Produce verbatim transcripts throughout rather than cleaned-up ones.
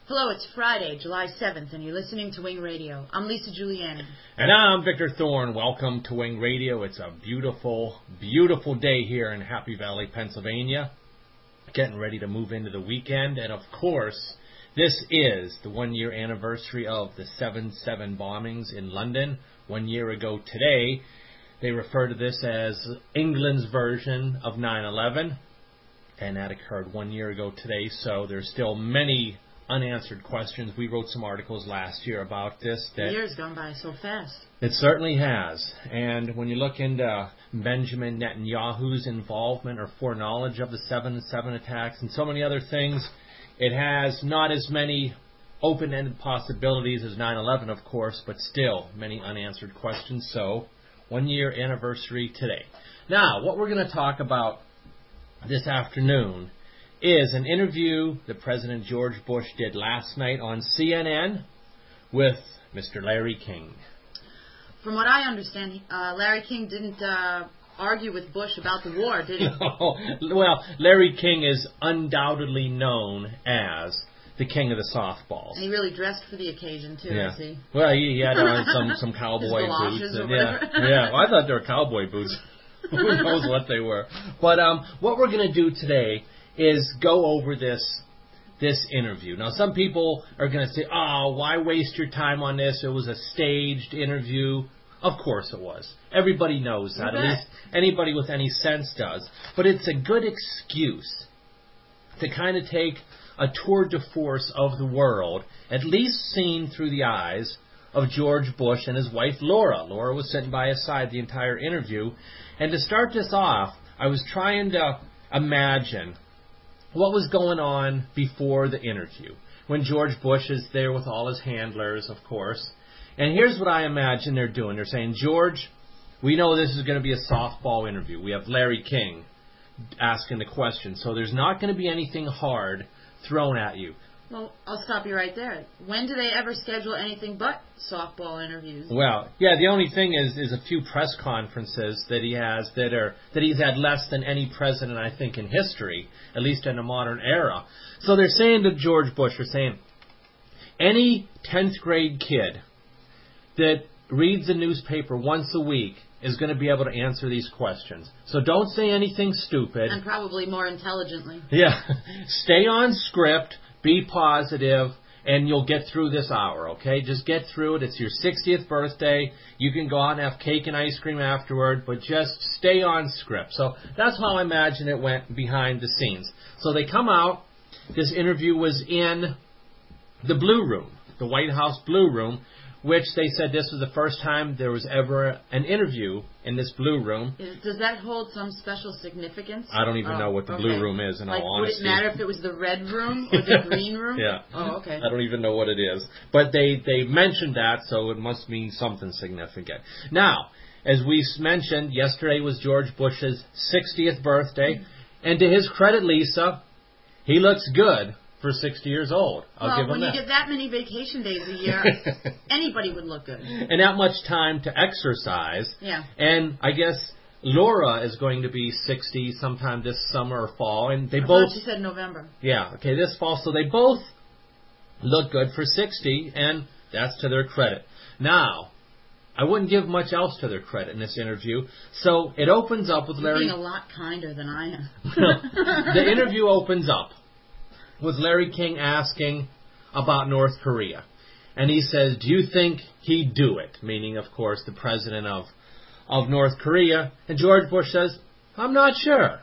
Hello, it's Friday, July seventh, and you're listening to Wing Radio. I'm Lisa Giuliani. And I'm Victor Thorne. Welcome to Wing Radio. It's a beautiful, beautiful day here in Happy Valley, Pennsylvania. Getting ready to move into the weekend. And, of course, this is the one-year anniversary of the seven seven bombings in London. One year ago today, they refer to this as England's version of nine eleven. And that occurred one year ago today, so there's still many unanswered questions. We wrote some articles last year about this. The year's gone by so fast. It certainly has. And when you look into Benjamin Netanyahu's involvement or foreknowledge of the seven seven attacks and so many other things, it has not as many open-ended possibilities as nine eleven, of course, but still many unanswered questions. So, one-year anniversary today. Now, what we're going to talk about this afternoon is an interview that President George Bush did last night on C N N with Mister Larry King. From what I understand, uh, Larry King didn't uh, argue with Bush about the war, did he? No. Well, Larry King is undoubtedly known as the king of the softballs. And he really dressed for the occasion, too, yeah. is he? Well, he, he had on some, some cowboy boots. And, yeah, yeah. Well, I thought they were cowboy boots. Who knows what they were. But um, what we're going to do today is go over this this interview. Now, some people are going to say, oh, why waste your time on this? It was a staged interview. Of course it was. Everybody knows that. At least anybody with any sense does. But it's a good excuse to kind of take a tour de force of the world, at least seen through the eyes of George Bush and his wife, Laura. Laura was sitting by his side the entire interview. And to start this off, I was trying to imagine what was going on before the interview, when George Bush is there with all his handlers, of course. And here's what I imagine they're doing. They're saying, George, we know this is going to be a softball interview. We have Larry King asking the question, so there's not going to be anything hard thrown at you. Well, I'll stop you right there. When do they ever schedule anything but softball interviews? Well, yeah, the only thing is is a few press conferences that he has that are that he's had less than any president, I think, in history, at least in a modern era. So they're saying to George Bush, they're saying, any tenth grade kid that reads the newspaper once a week is going to be able to answer these questions. So don't say anything stupid. And probably more intelligently. Yeah. Stay on script. Be positive, and you'll get through this hour, okay? Just get through it. It's your sixtieth birthday. You can go out and have cake and ice cream afterward, but just stay on script. So that's how I imagine it went behind the scenes. So they come out. This interview was in the Blue Room, the White House Blue Room, which they said this was the first time there was ever an interview in this Blue Room. Does that hold some special significance? I don't even oh, know what the okay. Blue Room is, in like, all honesty. Would it matter if it was the red room or the green room? Yeah. Oh, okay. I don't even know what it is. But they, they mentioned that, so it must mean something significant. Now, as we mentioned, yesterday was George Bush's sixtieth birthday. Mm-hmm. And to his credit, Lisa, he looks good for sixty years old. I'll well, give him when that. you get that many vacation days a year, anybody would look good. And that much time to exercise. Yeah. And I guess Laura is going to be sixty sometime this summer or fall. And they I both. thought she said November. Yeah, okay, this fall. So they both look good for sixty, and that's to their credit. Now, I wouldn't give much else to their credit in this interview. So it opens up with You're Larry. being a lot kinder than I am. The interview opens up with Larry King asking about North Korea. And he says, do you think he'd do it? Meaning, of course, the president of, of North Korea. And George Bush says, I'm not sure.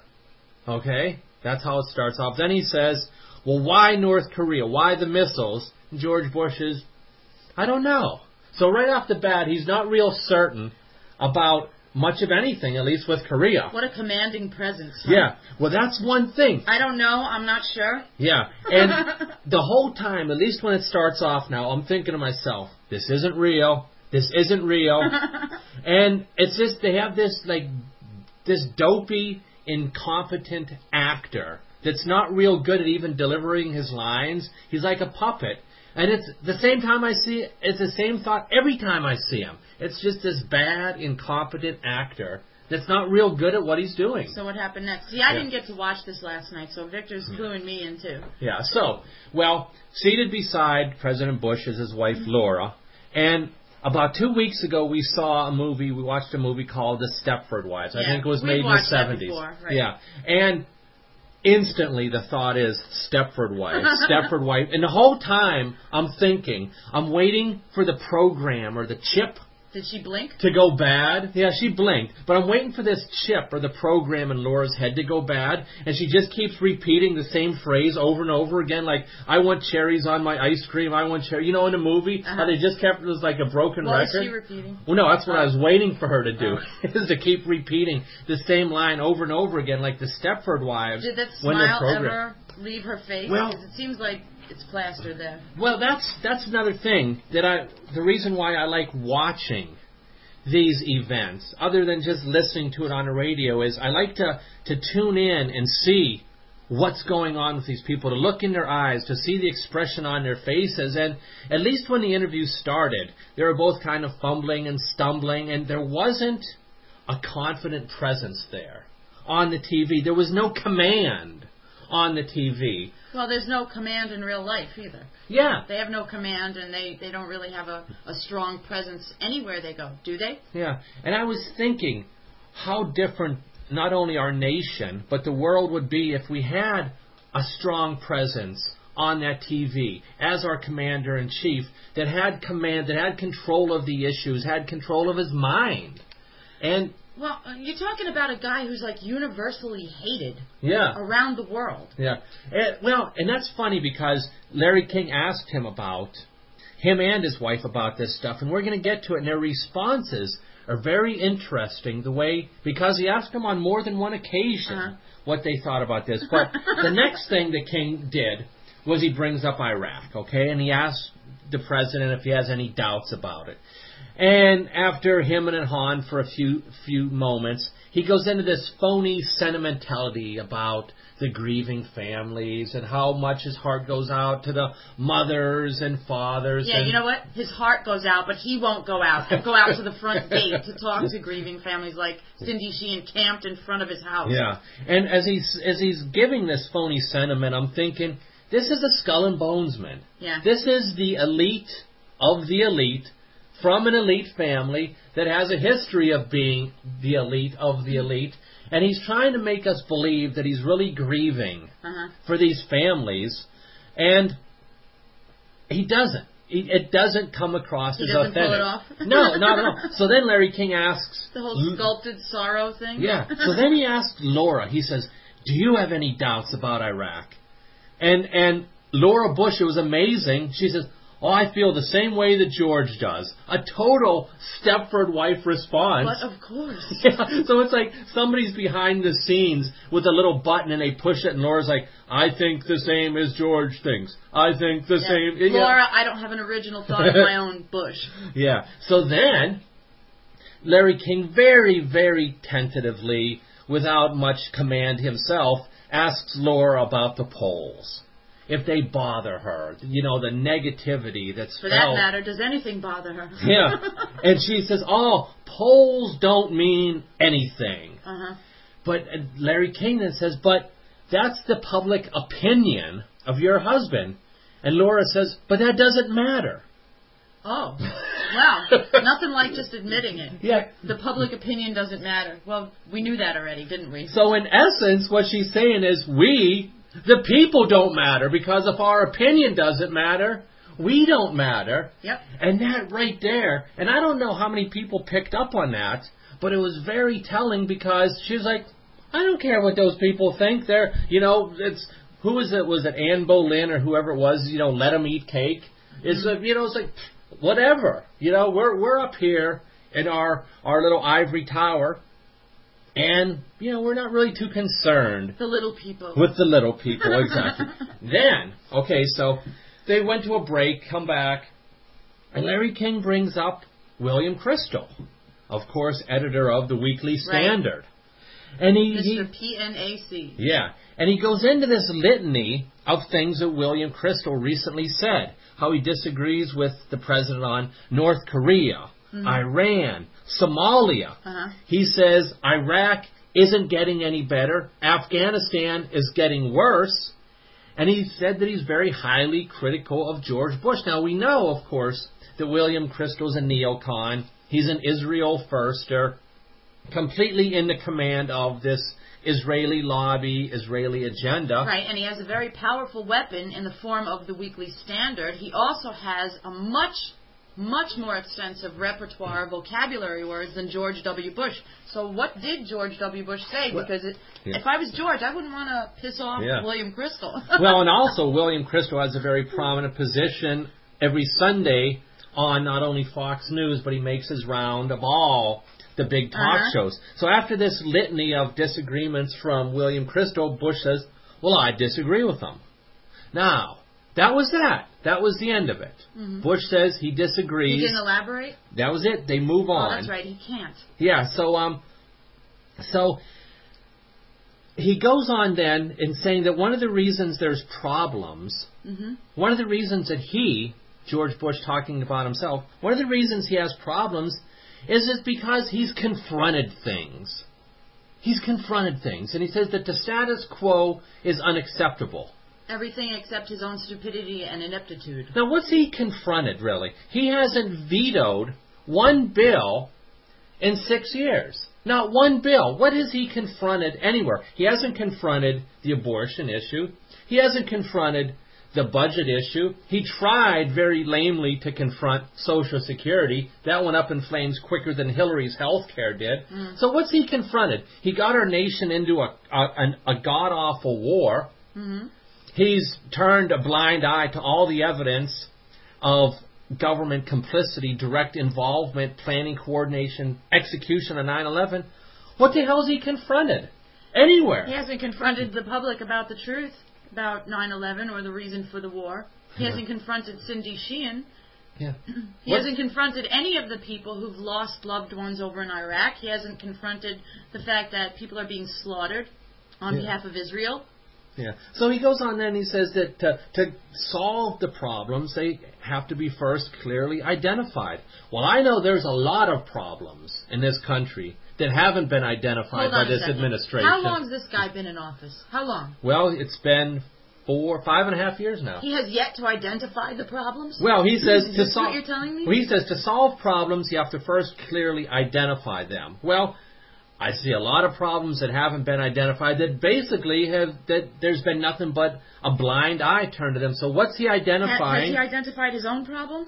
Okay? That's how it starts off. Then he says, well, why North Korea? Why the missiles? And George Bush is, I don't know. So right off the bat, he's not real certain about much of anything, at least with Korea. What a commanding presence. Huh? Yeah. Well, that's one thing. I don't know. I'm not sure. Yeah. And the whole time, at least when it starts off now, I'm thinking to myself, this isn't real. This isn't real. And it's just, they have this, like, this dopey, incompetent actor that's not real good at even delivering his lines. He's like a puppet. And it's the same time I see it, it's the same thought every time I see him. It's just this bad, incompetent actor that's not real good at what he's doing. So what happened next? See, I yeah. didn't get to watch this last night, so Victor's cluing me in too. Yeah, so, well, seated beside President Bush is his wife, Laura, and about two weeks ago we saw a movie, we watched a movie called The Stepford Wives. Yeah, I think it was we've made in the seventies. Before, right. Yeah, and instantly the thought is Stepford Wife, Stepford Wife, and the whole time I'm thinking, I'm waiting for the program or the chip. Did she blink? To go bad. Yeah, she blinked. But I'm waiting for this chip or the program in Laura's head to go bad. And she just keeps repeating the same phrase over and over again. Like, I want cherries on my ice cream. I want cherries. You know, in the movie, uh-huh. how they just kept, it was like a broken what record. What was she repeating? Well, no, that's what oh. I was waiting for her to do. Oh. Is to keep repeating the same line over and over again, like the Stepford Wives. Did that smile ever leave her face? Well, it seems like it's plastered there. Well, that's that's another thing that I. The reason why I like watching these events, other than just listening to it on the radio, is I like to to tune in and see what's going on with these people, to look in their eyes, to see the expression on their faces. And at least when the interview started, they were both kind of fumbling and stumbling, and there wasn't a confident presence there on the T V. There was no command on the T V. Well, there's no command in real life either. Yeah. They have no command, and they, they don't really have a, a strong presence anywhere they go, do they? Yeah. And I was thinking how different not only our nation, but the world would be if we had a strong presence on that T V as our commander-in-chief that had command, that had control of the issues, had control of his mind. And well, you're talking about a guy who's like universally hated yeah. around the world. Yeah. And, well, and that's funny because Larry King asked him about, him and his wife about this stuff, and we're going to get to it, and their responses are very interesting, the way, because he asked them on more than one occasion uh-huh. what they thought about this. But the next thing that King did was he brings up Iraq, okay, and he asks the president if he has any doubts about it. And after him and Han for a few few moments, he goes into this phony sentimentality about the grieving families and how much his heart goes out to the mothers and fathers. Yeah, and you know what? His heart goes out, but he won't go out. He'll go out to the front gate to talk to grieving families like Cindy Sheehan camped in front of his house. Yeah, and as he's as he's giving this phony sentiment, I'm thinking, this is a skull and bones man. Yeah. This is the elite of the elite, from an elite family that has a history of being the elite of the elite, and he's trying to make us believe that he's really grieving uh-huh. for these families, and he doesn't. He, it doesn't come across he as doesn't authentic. Pull it off? No, not at all. So then Larry King asks... The whole sculpted sorrow thing? Yeah. So then he asks Laura, he says, do you have any doubts about Iraq? And, and Laura Bush, it was amazing, she says, oh, I feel the same way that George does. A total Stepford wife response. But of course. Yeah, so it's like somebody's behind the scenes with a little button and they push it and Laura's like, I think the same as George thinks. I think the yeah. same. Laura, yeah. I don't have an original thought of my own, Bush. Yeah. So then, Larry King very, very tentatively, without much command himself, asks Laura about the polls. If they bother her, you know, the negativity that's For felt. that matter, does anything bother her? Yeah. And she says, oh, polls don't mean anything. Uh-huh. But Larry King then says, but that's the public opinion of your husband. And Laura says, but that doesn't matter. Oh, wow. Nothing like just admitting it. Yeah. The public opinion doesn't matter. Well, we knew that already, didn't we? So in essence, what she's saying is we... The people don't matter, because if our opinion doesn't matter, we don't matter. Yep. And that right there, and I don't know how many people picked up on that, but it was very telling because she was like, I don't care what those people think. They're, you know, it's, who was it? Was it Anne Boleyn or whoever it was, you know, let them eat cake? It's, mm-hmm. you know, it's like, whatever. You know, we're we're up here in our, our little ivory tower. And, you know, we're not really too concerned. The little people. With the little people, exactly. Then, okay, so they went to a break, come back, and Larry King brings up William Crystal, of course, editor of the Weekly Standard. Right. And he, Mister he, P N A C. Yeah, and he goes into this litany of things that William Crystal recently said, how he disagrees with the president on North Korea, mm-hmm. Iran, Somalia. Uh-huh. He says Iraq isn't getting any better. Afghanistan is getting worse. And he said that he's very highly critical of George Bush. Now, we know, of course, that William Crystal's a neocon. He's an Israel firster, completely in the command of this Israeli lobby, Israeli agenda. Right, and he has a very powerful weapon in the form of the Weekly Standard. He also has a much, much more extensive repertoire of vocabulary words than George W. Bush. So what did George W. Bush say? Because it, yeah. if I was George, I wouldn't want to piss off yeah. William Crystal. Well, and also William Crystal has a very prominent position every Sunday on not only Fox News, but he makes his round of all the big talk uh-huh. shows. So after this litany of disagreements from William Crystal, Bush says, well, I disagree with them. Now, that was that. That was the end of it. Mm-hmm. Bush says he disagrees. He didn't elaborate? That was it. They move on. Oh, that's right. He can't. Yeah, so, um, so he goes on then in saying that one of the reasons there's problems, mm-hmm. one of the reasons that he, George Bush talking about himself, one of the reasons he has problems is it because he's confronted things. He's confronted things. And he says that the status quo is unacceptable. Everything except his own stupidity and ineptitude. Now, what's he confronted, really? He hasn't vetoed one bill in six years. Not one bill. What has he confronted anywhere? He hasn't confronted the abortion issue. He hasn't confronted the budget issue. He tried very lamely to confront Social Security. That went up in flames quicker than Hillary's health care did. Mm. So what's he confronted? He got our nation into a, a, a god-awful war. Mm-hmm. He's turned a blind eye to all the evidence of government complicity, direct involvement, planning, coordination, execution of nine eleven. What the hell has he confronted? Anywhere. He hasn't confronted the public about the truth about nine eleven or the reason for the war. He yeah. hasn't confronted Cindy Sheehan. Yeah. He what? hasn't confronted any of the people who've lost loved ones over in Iraq. He hasn't confronted the fact that people are being slaughtered on yeah. behalf of Israel. Yeah. So he goes on then and he says that to, to solve the problems, they have to be first clearly identified. Well, I know there's a lot of problems in this country that haven't been identified by this second. administration. How long has this guy been in office? How long? Well, it's been four, five and a half years now. He has yet to identify the problems? Well, he says Is to solve. What you're telling me? Well, he says to solve problems, you have to first clearly identify them. Well, I see a lot of problems that haven't been identified that basically have that there's been nothing but a blind eye turned to them. So what's he identifying? Has he identified his own problem?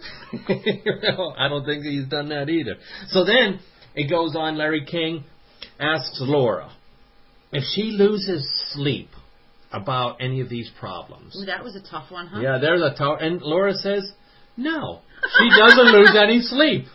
No, I don't think he's done that either. So then it goes on. Larry King asks Laura if she loses sleep about any of these problems. Ooh, that was a tough one, huh? Yeah, there's a tough. And Laura says no, she doesn't lose any sleep.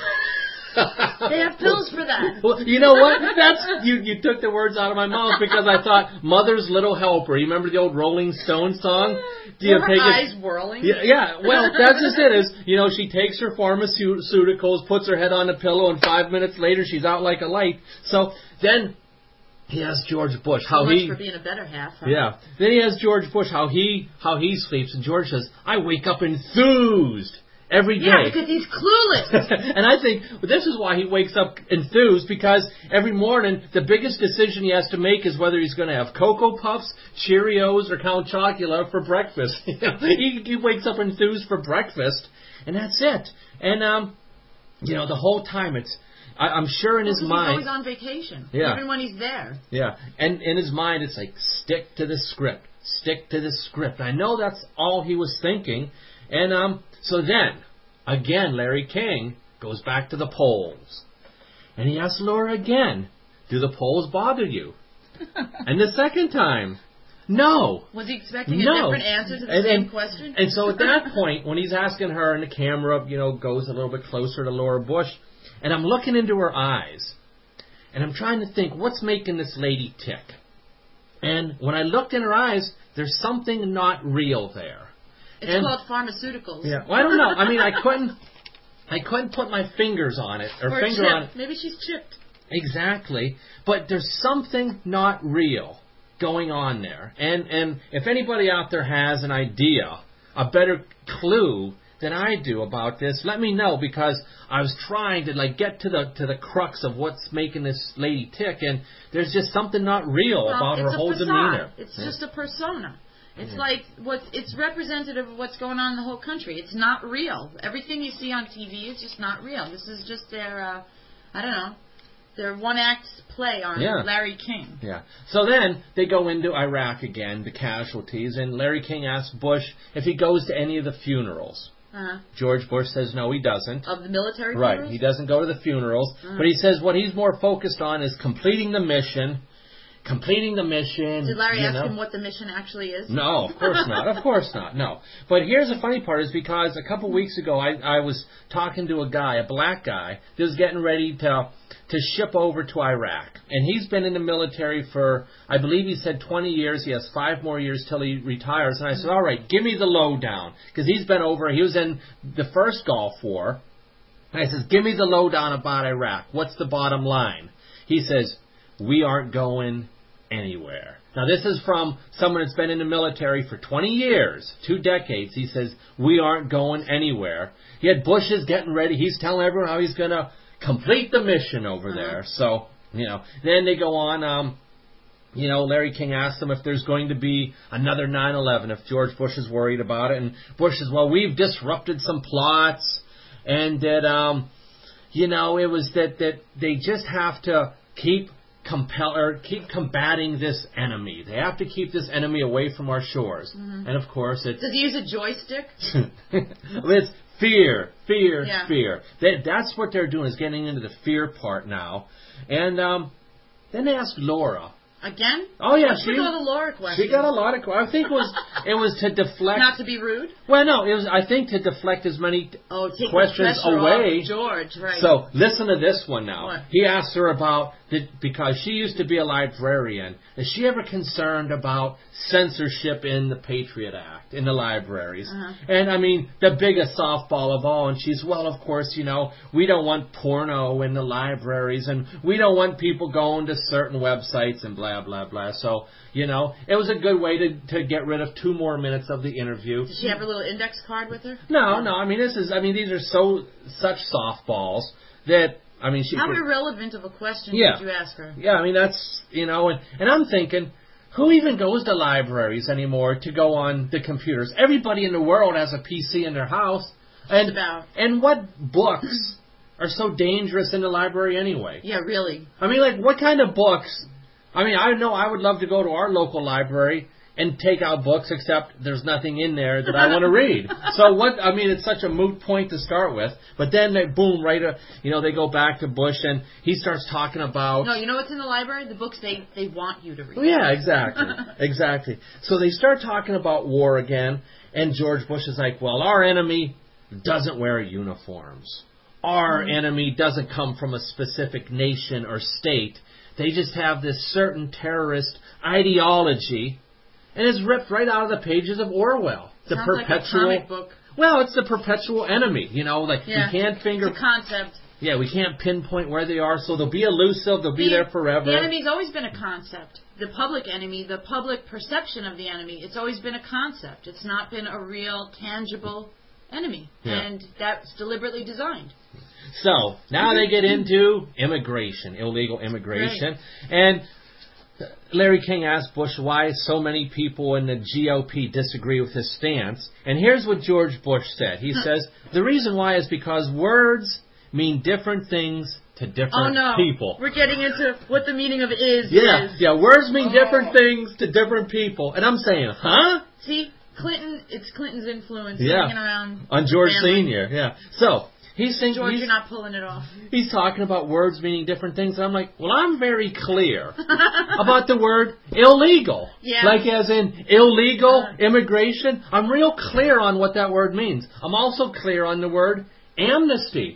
They have pills for that. Well, you know what? That's you. You took the words out of my mouth because I thought Mother's Little Helper. You remember the old Rolling Stones song? Do you her take eyes it? whirling? Yeah, yeah. Well, that's just it. Is you know she takes her pharmaceuticals, puts her head on the pillow, and five minutes later she's out like a light. So then he has George Bush how so much he for being a better half. Huh? Yeah. Then he has George Bush how he how he sleeps, and George says, "I wake up enthused." Every day. Yeah, because he's clueless. And I think this is why he wakes up enthused, because every morning the biggest decision he has to make is whether he's going to have Cocoa Puffs, Cheerios, or Count Chocula for breakfast. he, he wakes up enthused for breakfast, and that's it. And, um, you know, the whole time it's, I, I'm sure in well, his mind. He's always on vacation, yeah. even when he's there. Yeah, and in his mind it's like, stick to the script, stick to the script. I know that's all he was thinking, and, um, so then, again, Larry King goes back to the polls. And he asks Laura again, do the polls bother you? And the second time, no. Was he expecting no. a different answer to the and, same and, question? And so at that point, when he's asking her and the camera, you know, goes a little bit closer to Laura Bush, and I'm looking into her eyes, and I'm trying to think, what's making this lady tick? And when I looked in her eyes, there's something not real there. It's and, called pharmaceuticals. Yeah, well, I don't know. I mean, I couldn't, I couldn't put my fingers on it or, or finger chip. on it. Maybe she's chipped. Exactly, but there's something not real going on there. And and if anybody out there has an idea, a better clue than I do about this, let me know, because I was trying to like get to the to the crux of what's making this lady tick, and there's just something not real well, about her whole facade. demeanor. It's yeah. just a persona. It's yeah. like what it's representative of what's going on in the whole country. It's not real. Everything you see on T V is just not real. This is just their, uh, I don't know, their one-act play on yeah. Larry King. Yeah. So then they go into Iraq again, the casualties, and Larry King asks Bush if he goes to any of the funerals. Uh-huh. George Bush says no, he doesn't. Of the military right. funerals? He doesn't go to the funerals, uh-huh. but he says what he's more focused on is completing the mission. Completing the mission. Did Larry ask know. him what the mission actually is? No, of course not. Of course not. No. But here's the funny part is because a couple weeks ago I, I was talking to a guy, a black guy, that was getting ready to to ship over to Iraq. And he's been in the military for, I believe he said twenty years. He has five more years till he retires. And I said, all right, give me the lowdown. Because he's been over, he was in the first Gulf War. And I says, give me the lowdown about Iraq. What's the bottom line? He says, we aren't going anywhere. Now, this is from someone that's been in the military for twenty years, two decades. He says, we aren't going anywhere. Yet Bush is getting ready. He's telling everyone how he's going to complete the mission over uh-huh. there. So, you know, then they go on, um, you know, Larry King asks them if there's going to be another nine eleven, if George Bush is worried about it. And Bush says, well, we've disrupted some plots, and that, um, you know, it was that, that they just have to keep compel or keep combating this enemy. They have to keep this enemy away from our shores. Mm-hmm. And of course, it's... Does he use a joystick? It's fear, fear, yeah. fear. They, that's what they're doing, is getting into the fear part now. And um, then they asked Laura. Again? Oh yeah, What's she with all the Laura questions? She got a lot of questions. I think it was it was to deflect. Not to be rude. Well, no, it was. I think to deflect as many oh, take questions the away. Off George, right? So listen to this one now. What? He asked her about the, because she used to be a librarian. Is she ever concerned about censorship in the Patriot Act in the libraries? Uh-huh. And I mean, the biggest softball of all. And she's, well, of course, you know, we don't want porno in the libraries, and we don't want people going to certain websites and blah blah blah. So, you know, it was a good way to to get rid of two more minutes of the interview. Does she have a little index card with her? No, no. I mean, this is. I mean, these are so such softballs that. I mean, she How could, irrelevant of a question yeah. did you ask her? Yeah, I mean, that's, you know, and, and I'm thinking, who even goes to libraries anymore to go on the computers? Everybody in the world has a P C in their house. And, about. and what books are so dangerous in the library anyway? Yeah, really. I mean, like, what kind of books? I mean, I know I would love to go to our local library and take out books, except there's nothing in there that I want to read. So what? I mean, it's such a moot point to start with. But then they boom, right? Uh, you know, they go back to Bush, and he starts talking about. No, you know what's in the library? The books they they want you to read. Oh, yeah, exactly, exactly. So they start talking about war again, and George Bush is like, "Well, our enemy doesn't wear uniforms. Our mm-hmm. enemy doesn't come from a specific nation or state. They just have this certain terrorist ideology." And it's ripped right out of the pages of Orwell. The Sounds perpetual like a comic book. Well, it's the perpetual enemy. You know, like yeah. we can't finger. It's a concept. Yeah, we can't pinpoint where they are, so they'll be elusive. They'll the, be there forever. The enemy's always been a concept. The public enemy, the public perception of the enemy, it's always been a concept. It's not been a real, tangible enemy, yeah. and that's deliberately designed. So now they get into immigration, illegal immigration, right. and Larry King asked Bush why so many people in the G O P disagree with his stance. And here's what George Bush said. He says, the reason why is because words mean different things to different oh, no. people. We're getting into what the meaning of is yeah, is. Yeah, words mean oh. different things to different people. And I'm saying, huh? See, Clinton, it's Clinton's influence yeah. hanging around. On George family. Senior, yeah. So, He's saying, George, he's, you're not pulling it off. He's talking about words meaning different things. And I'm like, well, I'm very clear about the word illegal. Yeah. Like as in illegal uh, immigration. I'm real clear on what that word means. I'm also clear on the word amnesty.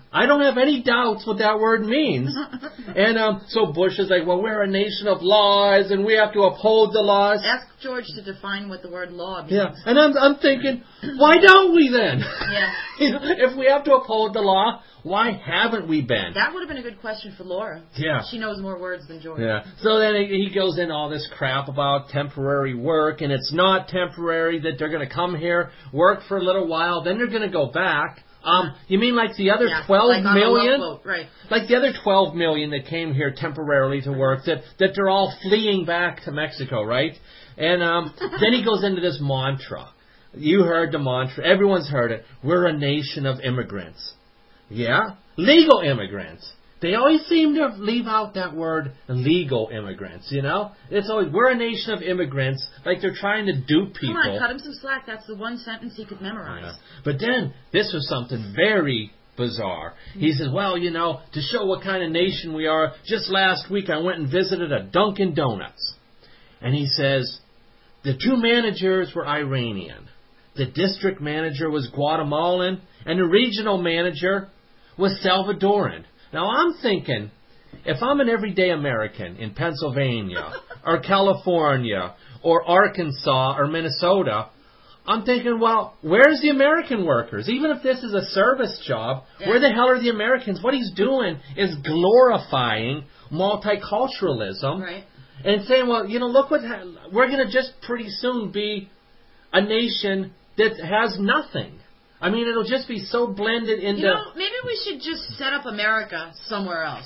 I don't have any doubts what that word means. And um, so Bush is like, well, we're a nation of laws, and we have to uphold the laws. Ask George to define what the word law means. Yeah, and I'm, I'm thinking, why don't we then? Yeah. If we have to uphold the law, why haven't we been? That would have been a good question for Laura. Yeah. She knows more words than George. Yeah. So then he goes into all this crap about temporary work, and it's not temporary, that they're going to come here, work for a little while, then they're going to go back. Um, you mean like the other yeah, twelve like million? Boat, right. Like the other twelve million that came here temporarily to work, that, that they're all fleeing back to Mexico, right? And um, then he goes into this mantra. You heard the mantra. Everyone's heard it. We're a nation of immigrants. Yeah? Legal immigrants. They always seem to leave out that word, legal immigrants, you know? It's always, we're a nation of immigrants, like they're trying to dupe people. Come on, cut him some slack. That's the one sentence he could memorize. Yeah. But then, this was something very bizarre. He says, well, you know, to show what kind of nation we are, just last week I went and visited a Dunkin' Donuts. And he says, the two managers were Iranian. The district manager was Guatemalan, and the regional manager was Salvadoran. Now, I'm thinking, if I'm an everyday American in Pennsylvania or California or Arkansas or Minnesota, I'm thinking, well, where's the American workers? Even if this is a service job, yeah. Where the hell are the Americans? What he's doing is glorifying multiculturalism. Right. And saying, well, you know, look what, ha- we're going to just pretty soon be a nation that has nothing. I mean, it'll just be so blended into... You know, maybe we should just set up America somewhere else.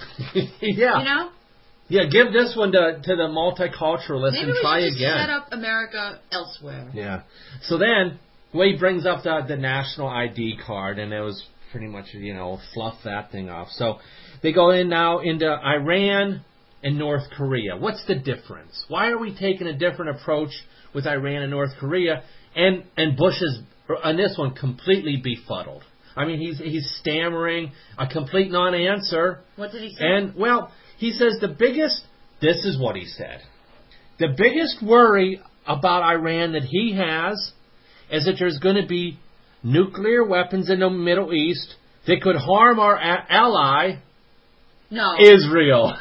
Yeah. You know? Yeah, give this one to, to the multiculturalists maybe and try again. Maybe we should again. just set up America elsewhere. Yeah. So then, well, he brings up the, the national I D card, and it was pretty much, you know, fluff that thing off. So they go in now into Iran and North Korea. What's the difference? Why are we taking a different approach with Iran and North Korea? And and Bush is, on this one, completely befuddled. I mean, he's he's stammering, a complete non-answer. What did he say? And, well, he says the biggest, this is what he said, the biggest worry about Iran that he has is that there's going to be nuclear weapons in the Middle East that could harm our a- ally, no. Israel.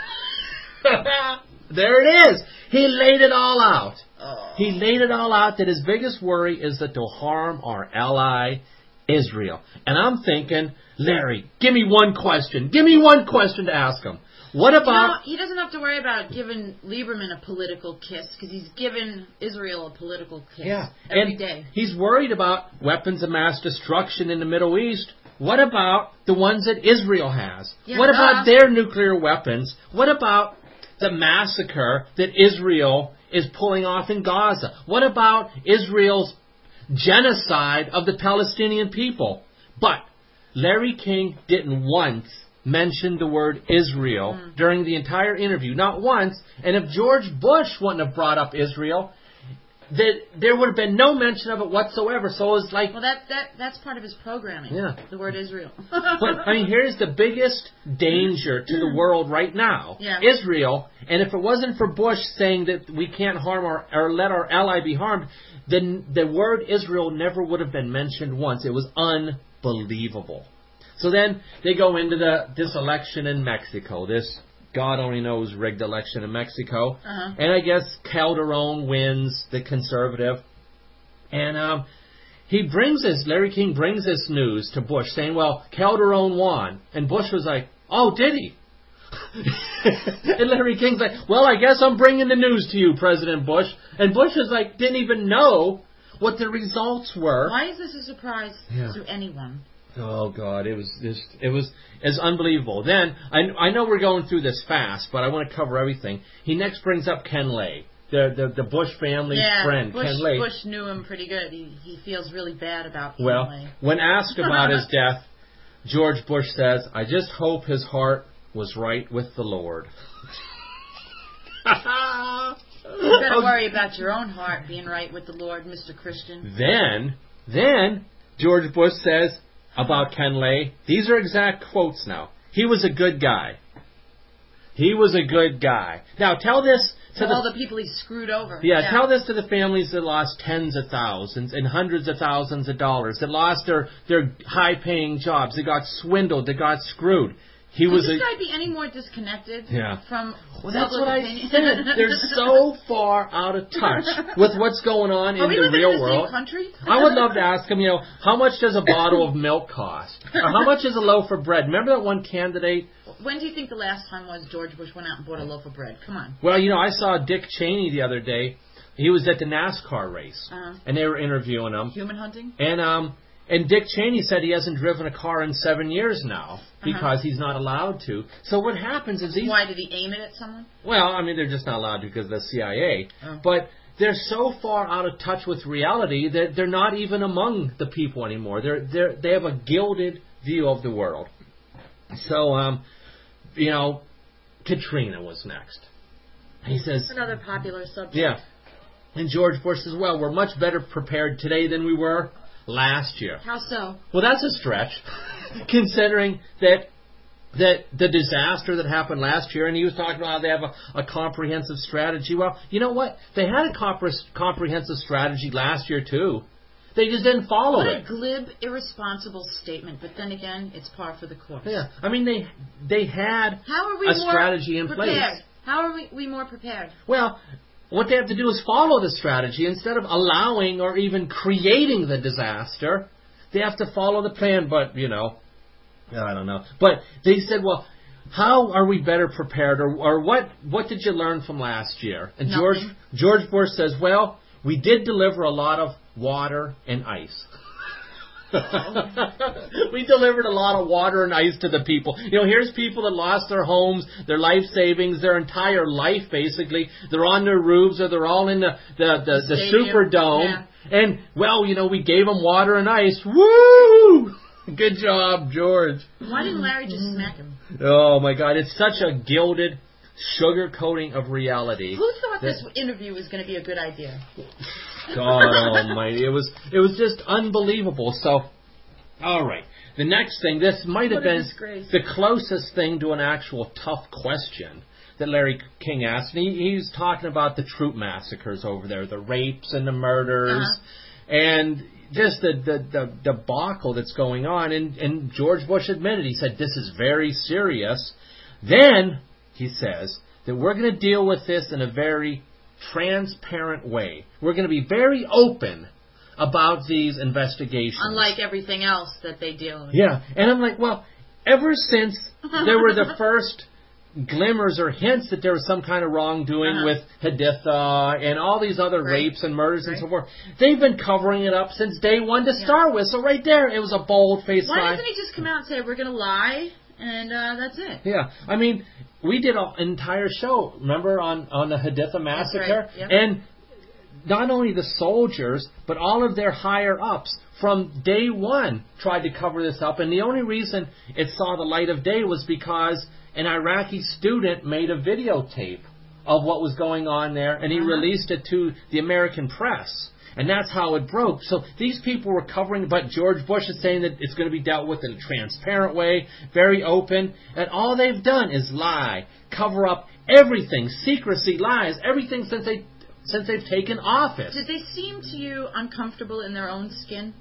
There it is. He laid it all out. Oh. He laid it all out that his biggest worry is that they'll harm our ally, Israel. And I'm thinking, Larry, give me one question. Give me one question to ask him. What about... You know, he doesn't have to worry about giving Lieberman a political kiss, because he's given Israel a political kiss yeah. every and day. He's worried about weapons of mass destruction in the Middle East. What about the ones that Israel has? Yeah, what duh. about their nuclear weapons? What about the massacre that Israel is pulling off in Gaza? What about Israel's genocide of the Palestinian people? But Larry King didn't once mention the word Israel mm. during the entire interview. Not once. And if George Bush wouldn't have brought up Israel, that there would have been no mention of it whatsoever. So it was like... Well, that, that that's part of his programming, yeah. the word Israel. But, I mean, here's the biggest danger to the world right now. Yeah. Israel. And if it wasn't for Bush saying that we can't harm our... or let our ally be harmed, then the word Israel never would have been mentioned once. It was unbelievable. So then they go into the this election in Mexico. This... God only knows rigged election in Mexico. Uh-huh. And I guess Calderon wins, the conservative. And um, he brings this, Larry King brings this news to Bush saying, well, Calderon won. And Bush was like, oh, did he? And Larry King's like, well, I guess I'm bringing the news to you, President Bush. And Bush is like, didn't even know what the results were. Why is this a surprise yeah. to anyone? Oh God, it was just it was it's unbelievable. Then I I know we're going through this fast, but I want to cover everything. He next brings up Ken Lay, the the, the Bush family yeah, friend, Bush, Ken Lay. Bush knew him pretty good. He he feels really bad about Ken well, Lay. When asked about his death, George Bush says, "I just hope his heart was right with the Lord." You better worry about your own heart being right with the Lord, Mister Christian. Then then George Bush says about Ken Lay, these are exact quotes now. He was a good guy. He was a good guy. Now, tell this to all the, the people he screwed over. Yeah, yeah, tell this to the families that lost tens of thousands and hundreds of thousands of dollars, that lost their, their high-paying jobs, that got swindled, that got screwed. He Could was this a, guy be any more disconnected yeah. from Well, that's public what opinion? I said. They're so far out of touch with what's going on Are in we the living real in the world. Same country? I would love to ask him, you know, how much does a bottle of milk cost? Or how much is a loaf of bread? Remember that one candidate? When do you think the last time was George Bush went out and bought a loaf of bread? Come on. Well, you know, I saw Dick Cheney the other day. He was at the NASCAR race, uh-huh. and they were interviewing him. Human hunting? And um, and Dick Cheney said he hasn't driven a car in seven years now because uh-huh. he's not allowed to. So what happens is he's... Why, did he aim it at someone? Well, I mean, they're just not allowed to because of the C I A. Oh. But they're so far out of touch with reality that they're not even among the people anymore. They're they're they have a gilded view of the world. So, um, you know, Katrina was next. He says... Another popular subject. Yeah. And George Bush says, well, we're much better prepared today than we were last year. How so? Well, that's a stretch, considering that that the disaster that happened last year, and he was talking about how they have a, a comprehensive strategy. Well, you know what? They had a compre- comprehensive strategy last year, too. They just didn't follow what it. What a glib, irresponsible statement. But then again, it's par for the course. Yeah. I mean, they they had How are we a more strategy in prepared? place. How are we, we more prepared? Well, what they have to do is follow the strategy instead of allowing or even creating the disaster. They have to follow the plan, but, you know, I don't know. But they said, well, how are we better prepared, or, or what what did you learn from last year? And George Nothing. George Bush says, well, we did deliver a lot of water and ice. We delivered a lot of water and ice to the people. You know, here's people that lost their homes, their life savings, their entire life, basically. They're on their roofs, or they're all in the, the, the, the, the Superdome. Yeah. And, well, you know, we gave them water and ice. Woo! Good job, George. Why didn't Larry just smack him? Oh, my God. It's such a gilded sugarcoating of reality. Who thought this interview was going to be a good idea? God almighty. It was it was just unbelievable. So, all right. The next thing, this might have been the closest thing to an actual tough question that Larry King asked. And he, he's talking about the troop massacres over there, the rapes and the murders, uh-huh. and just the, the, the debacle that's going on. And, and George Bush admitted, he said, this is very serious. Then, he says, that we're going to deal with this in a very transparent way. We're going to be very open about these investigations. Unlike everything else that they deal with. Yeah, and I'm like, well, ever since there were the first glimmers or hints that there was some kind of wrongdoing uh-huh. with Haditha and all these other right. rapes and murders right. and so forth, they've been covering it up since day one to yeah. start with. So right there, it was a bold-faced lie. Why doesn't he just come out and say, we're going to lie, and uh, that's it? Yeah, I mean, we did an entire show, remember, on, on the Haditha massacre? Right. Yep. And not only the soldiers, but all of their higher-ups from day one tried to cover this up. And the only reason it saw the light of day was because an Iraqi student made a videotape of what was going on there, and he uh-huh. released it to the American press. And that's how it broke. So these people were covering, but George Bush is saying that it's going to be dealt with in a transparent way, very open. And all they've done is lie, cover up everything, secrecy, lies, everything since they since they've taken office. Did they seem to you uncomfortable in their own skin?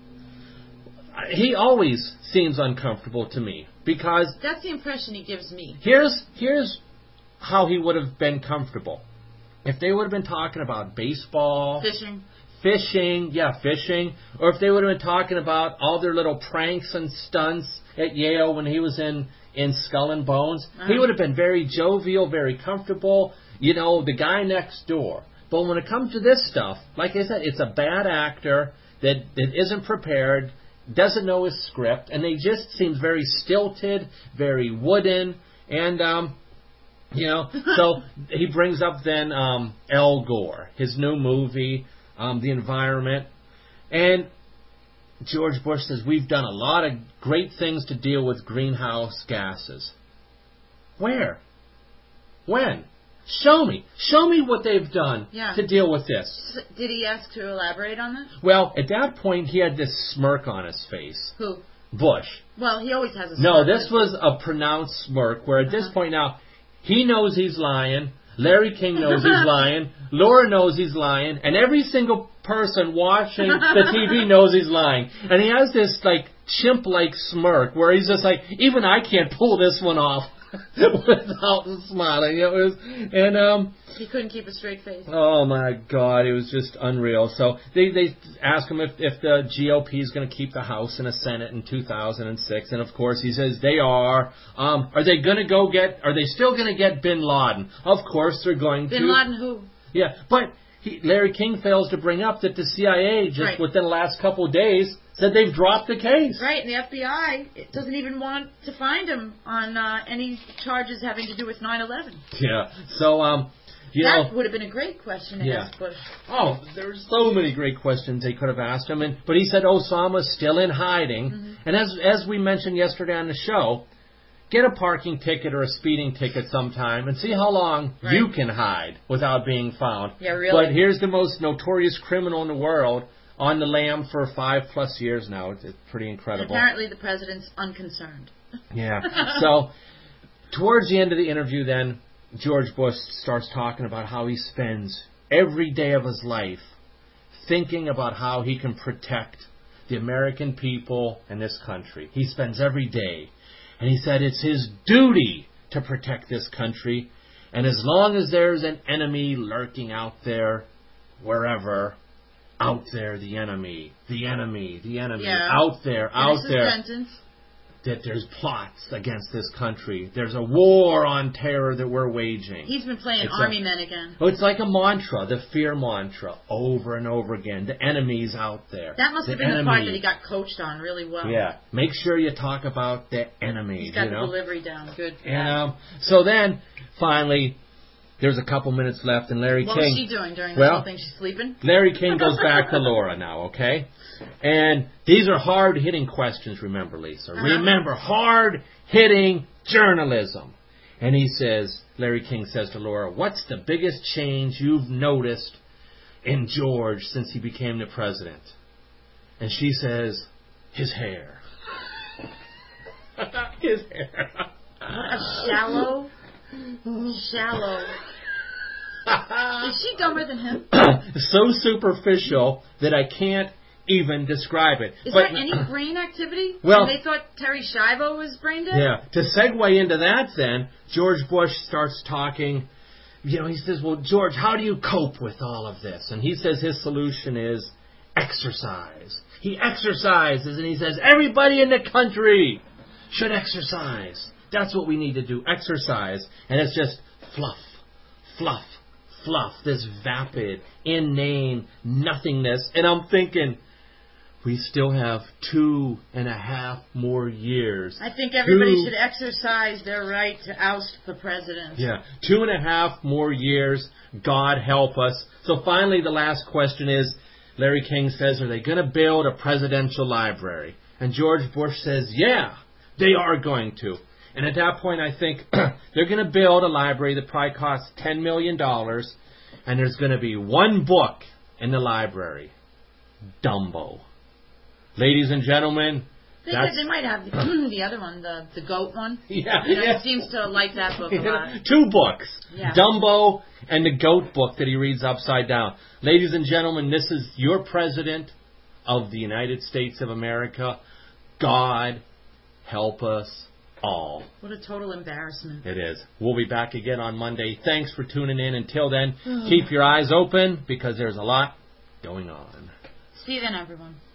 He always seems uncomfortable to me because that's the impression he gives me. Here's here's how he would have been comfortable if they would have been talking about baseball, fishing. Fishing, yeah, fishing. Or if they would have been talking about all their little pranks and stunts at Yale when he was in, in Skull and Bones. Uh-huh. He would have been very jovial, very comfortable, you know, the guy next door. But when it comes to this stuff, like I said, it's a bad actor that, that isn't prepared, doesn't know his script, and they just seem very stilted, very wooden, and, um, you know, so he brings up then um, Al Gore, his new movie, Um, the environment. And George Bush says, we've done a lot of great things to deal with greenhouse gases. Where? When? Show me. Show me what they've done yeah. to deal with this. Did he ask to elaborate on that? Well, at that point, he had this smirk on his face. Who? Bush. Well, he always has a smirk. No, this was a pronounced smirk, where at uh-huh. this point now, He knows he's lying. Larry King knows he's lying. Laura knows he's lying. And every single person watching the T V knows he's lying. And he has this, like, chimp-like smirk where he's just like, even I can't pull this one off without smiling. It was, and, um... he couldn't keep a straight face. Oh, my God. It was just unreal. So they, they asked him if, if the G O P is going to keep the House and the Senate in two thousand six. And, of course, he says they are. Um, are they going to go get... Are they still going to get Bin Laden? Of course they're going Bin to. Bin Laden who? Yeah, but he, Larry King fails to bring up that the C I A, just right. within the last couple of days, said they've dropped the case. Right, and the F B I doesn't even want to find him on uh, any charges having to do with nine eleven. Yeah, so... um. You that know, would have been a great question to yeah. ask Bush. Oh, there's so many great questions they could have asked him. And, but he said Osama's still in hiding. Mm-hmm. And as as we mentioned yesterday on the show, get a parking ticket or a speeding ticket sometime and see how long right. you can hide without being found. Yeah, really. But here's the most notorious criminal in the world on the lam for five plus years now. It's, it's pretty incredible. And apparently the president's unconcerned. Yeah. So towards the end of the interview then, George Bush starts talking about how he spends every day of his life thinking about how he can protect the American people and this country. He spends every day. And he said it's his duty to protect this country. And as long as there's an enemy lurking out there, wherever, out there, the enemy, the enemy, the enemy, yeah. out there, out there. Sentence. That there's plots against this country. There's a war on terror that we're waging. He's been playing it's army a, men again. Oh, it's like a mantra, the fear mantra, over and over again. The enemy's out there. That must the have been enemy. the part that he got coached on really well. Yeah. Make sure you talk about the enemy. He's got you the know? delivery down. Good. And, um, so then, finally, there's a couple minutes left, and Larry what King... What was she doing during the well, whole thing? She's sleeping? Larry King goes back to Laura now, okay? And these are hard-hitting questions, remember, Lisa. Uh-huh. Remember, hard-hitting journalism. And he says, Larry King says to Laura, what's the biggest change you've noticed in George since he became the president? And she says, his hair. His hair. What a shallow, shallow... Is she dumber than him? So superficial that I can't even describe it. Is but, there any brain activity? Well, and they thought Terry Schiavo was brain dead? Yeah. To segue into that then, George Bush starts talking, you know, he says, well, George, how do you cope with all of this? And he says his solution is exercise. He exercises and he says, everybody in the country should exercise. That's what we need to do, exercise. And it's just fluff, fluff, fluff, this vapid, inane nothingness. And I'm thinking, we still have two and a half more years. I think everybody two, should exercise their right to oust the president. Yeah, two and a half more years. God help us. So finally, the last question is, Larry King says, are they going to build a presidential library? And George Bush says, yeah, they are going to. And at that point, I think they're going to build a library that probably costs ten million dollars, and there's going to be one book in the library, Dumbo. Ladies and gentlemen, they, said they might have the, the other one, the the goat one. Yeah, you know, yeah. He seems to like that book a lot. Two books, yeah. Dumbo and the goat book that he reads upside down. Ladies and gentlemen, this is your president of the United States of America. God help us all. What a total embarrassment. It is. We'll be back again on Monday. Thanks for tuning in. Until then, keep your eyes open because there's a lot going on. See you then, everyone.